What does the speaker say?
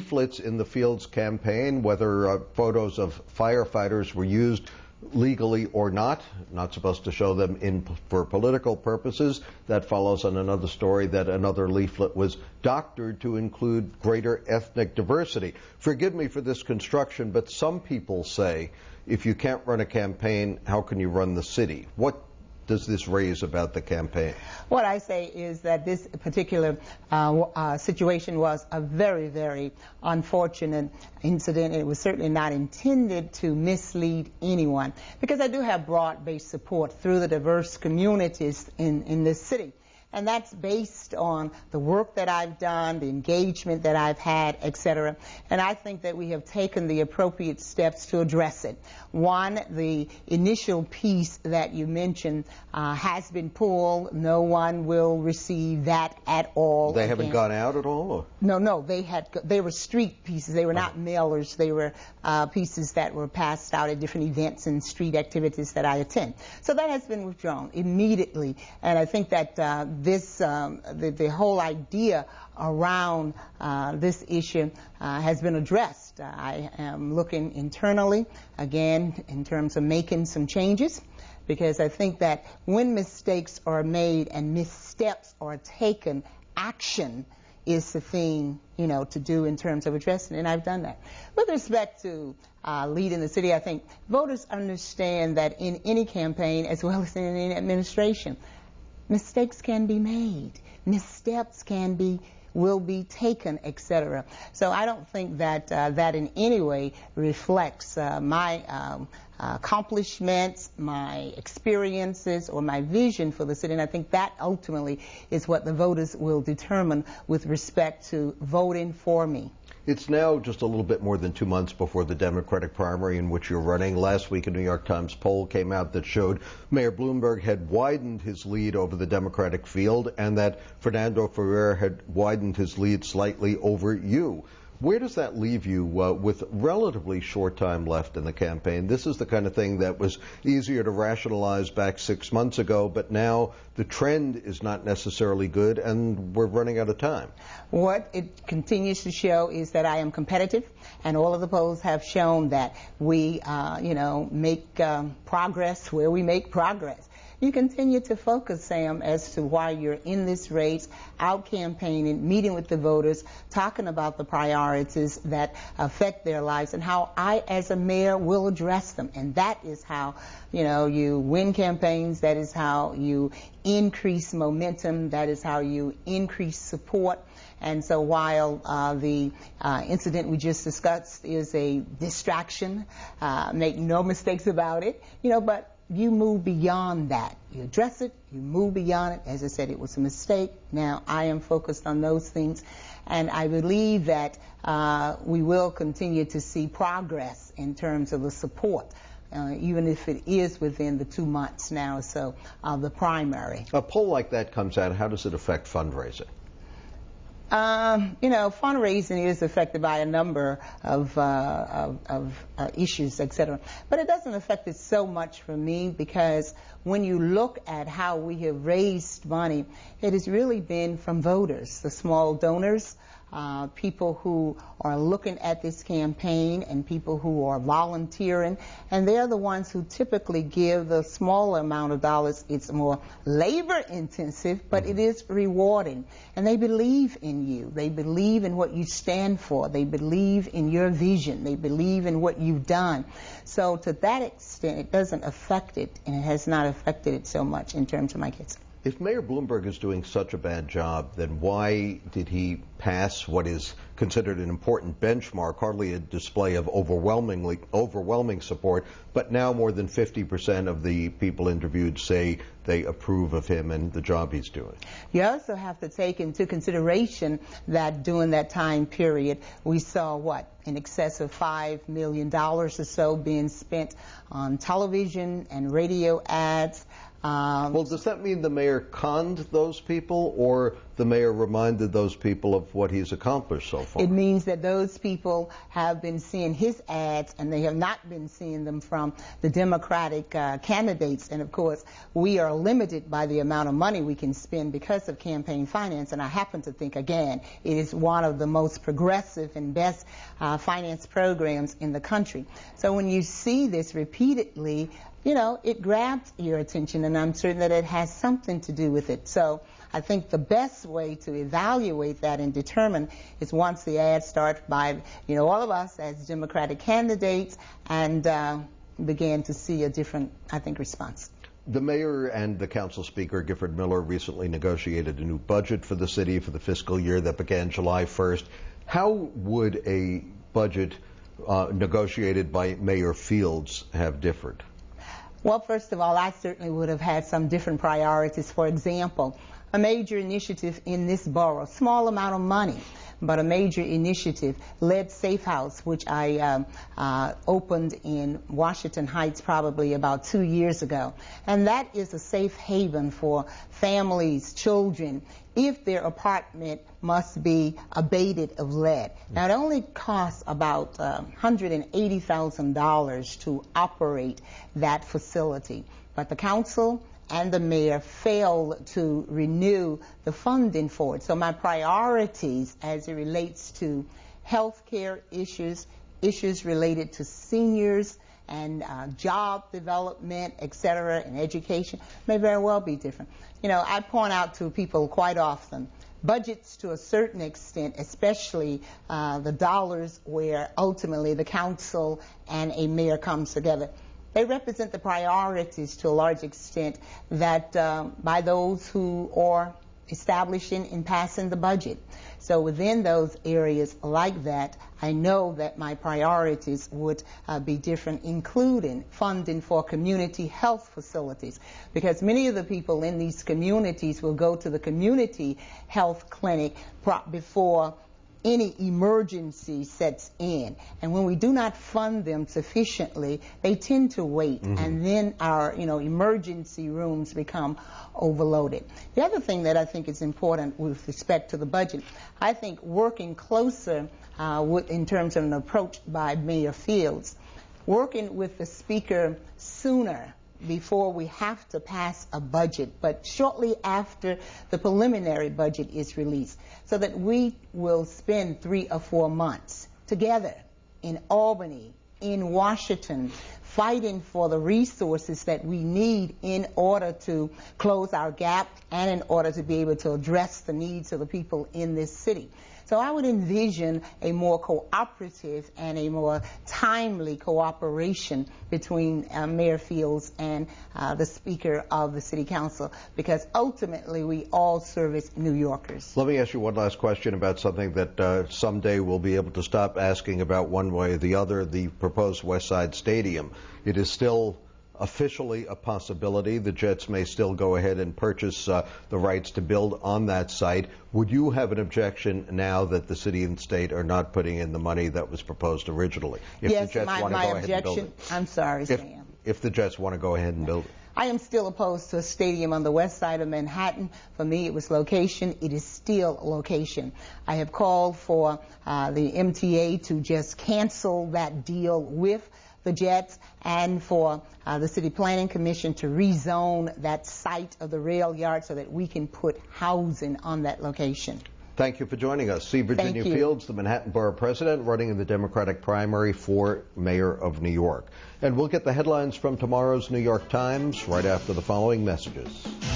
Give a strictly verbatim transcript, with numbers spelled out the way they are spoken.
leaflets in the Fields campaign, whether uh, photos of firefighters were used legally or not. Not supposed to show them in for political purposes. That follows on another story that another leaflet was doctored to include greater ethnic diversity. Forgive me for this construction, but some people say if you can't run a campaign, how can you run the city? What does this raise about the campaign? What I say is that this particular uh, uh, situation was a very, very unfortunate incident. It was certainly not intended to mislead anyone, because I do have broad-based support through the diverse communities in, in this city. And that's based on the work that I've done, the engagement that I've had, et cetera. And I think that we have taken the appropriate steps to address it. One, the initial piece that you mentioned uh, has been pulled. No one will receive that at all. They again. haven't gone out at all? Or? No, no. They had. They were street pieces. They were not oh. mailers. They were uh, pieces that were passed out at different events and street activities that I attend. So that has been withdrawn immediately. And I think that uh, this, um, the, the whole idea around uh, this issue uh, has been addressed. Uh, I am looking internally, again, in terms of making some changes, because I think that when mistakes are made and missteps are taken, action is the thing, you know, to do in terms of addressing it, and I've done that. With respect to uh, leading the city, I think voters understand that in any campaign, as well as in any administration, mistakes can be made, missteps can be, will be taken, et cetera. So I don't think that uh, that in any way reflects uh, my um, accomplishments, my experiences, or my vision for the city. And I think that ultimately is what the voters will determine with respect to voting for me. It's now just a little bit more than two months before the Democratic primary in which you're running. Last week, a New York Times poll came out that showed Mayor Bloomberg had widened his lead over the Democratic field and that Fernando Ferrer had widened his lead slightly over you. Where does that leave you uh, with relatively short time left in the campaign? This is the kind of thing that was easier to rationalize back six months ago, but now the trend is not necessarily good and we're running out of time. What it continues to show is that I am competitive, and all of the polls have shown that we, uh, you know, make um, progress where we make progress. You continue to focus, Sam, as to why you're in this race, out campaigning, meeting with the voters, talking about the priorities that affect their lives and how I, as a mayor, will address them. And that is how, you know, you win campaigns. That is how you increase momentum. That is how you increase support. And so while uh, the uh, incident we just discussed is a distraction, uh, make no mistakes about it, you know, but you move beyond that. You address it, you move beyond it. As I said, it was a mistake. Now I am focused on those things, and I believe that uh, we will continue to see progress in terms of the support, uh, even if it is within the two months now or so of the primary. A poll like that comes out, how does it affect fundraising? Um, you know, fundraising is affected by a number of, uh, of, of uh, issues, et cetera. But it doesn't affect it so much for me, because when you look at how we have raised money, it has really been from voters, the small donors, uh, people who are looking at this campaign and people who are volunteering, and they're the ones who typically give the smaller amount of dollars. It's more labor intensive, but it is rewarding, and they believe in you. They believe in what you stand for. They believe in your vision. They believe in what you've done. So to that extent, it doesn't affect it, and it has not affected it so much in terms of my kids. If Mayor Bloomberg is doing such a bad job, then why did he pass what is considered an important benchmark, hardly a display of overwhelmingly overwhelming support, but now more than fifty percent of the people interviewed say they approve of him and the job he's doing? You also have to take into consideration that during that time period, we saw what? In excess of five million dollars or so being spent on television and radio ads. Um, well, does that mean the mayor conned those people, or the mayor reminded those people of what he's accomplished so far. It means that those people have been seeing his ads, and they have not been seeing them from the Democratic uh, candidates. And of course, we are limited by the amount of money we can spend because of campaign finance. And I happen to think, again, it is one of the most progressive and best uh, finance programs in the country. So when you see this repeatedly, you know, it grabs your attention, and I'm certain that it has something to do with it. So I think the best way to evaluate that and determine is once the ads start by, you know, all of us as Democratic candidates, and uh, began to see a different, I think, response. The mayor and the council speaker, Gifford Miller, recently negotiated a new budget for the city for the fiscal year that began July first. How would a budget uh, negotiated by Mayor Fields have differed? Well, first of all, I certainly would have had some different priorities. For example, a major initiative in this borough, small amount of money, but a major initiative, Lead Safe House, which I um, uh, opened in Washington Heights probably about two years ago. And that is a safe haven for families, children, if their apartment must be abated of lead. Now, it only costs about uh, one hundred eighty thousand dollars to operate that facility, but the council and the mayor failed to renew the funding for it. So my priorities as it relates to health care issues, issues related to seniors and uh, job development, et cetera, and education may very well be different. You know, I point out to people quite often, budgets to a certain extent, especially uh, the dollars where ultimately the council and a mayor comes together, they represent the priorities to a large extent that um, by those who are establishing and passing the budget. So within those areas like that, I know that my priorities would uh, be different, including funding for community health facilities, because many of the people in these communities will go to the community health clinic before any emergency sets in. And when we do not fund them sufficiently, they tend to wait, mm-hmm. and then our you know emergency rooms become overloaded. The other thing that I think is important with respect to the budget, I think working closer uh, with, in terms of an approach by Mayor Fields, working with the Speaker sooner before we have to pass a budget, but shortly after the preliminary budget is released, so that we will spend three or four months together in Albany, in Washington, fighting for the resources that we need in order to close our gap and in order to be able to address the needs of the people in this city. So I would envision a more cooperative and a more timely cooperation between uh, Mayor Fields and uh, the Speaker of the City Council, because ultimately we all service New Yorkers. Let me ask you one last question about something that uh, someday we'll be able to stop asking about one way or the other, the proposed West Side Stadium. It is still officially a possibility. The Jets may still go ahead and purchase uh, the rights to build on that site. Would you have an objection now that the city and state are not putting in the money that was proposed originally? If yes, the Jets my, want to my go objection, ahead and build it. I'm sorry, if, Sam. If the Jets want to go ahead and build it. I am still opposed to a stadium on the west side of Manhattan. For me, it was location. It is still location. I have called for uh, the M T A to just cancel that deal with the Jets, and for uh, the City Planning Commission to rezone that site of the rail yard so that we can put housing on that location. Thank you for joining us. C. Virginia Fields, the Manhattan Borough President, running in the Democratic primary for Mayor of New York. And we'll get the headlines from tomorrow's New York Times right after the following messages.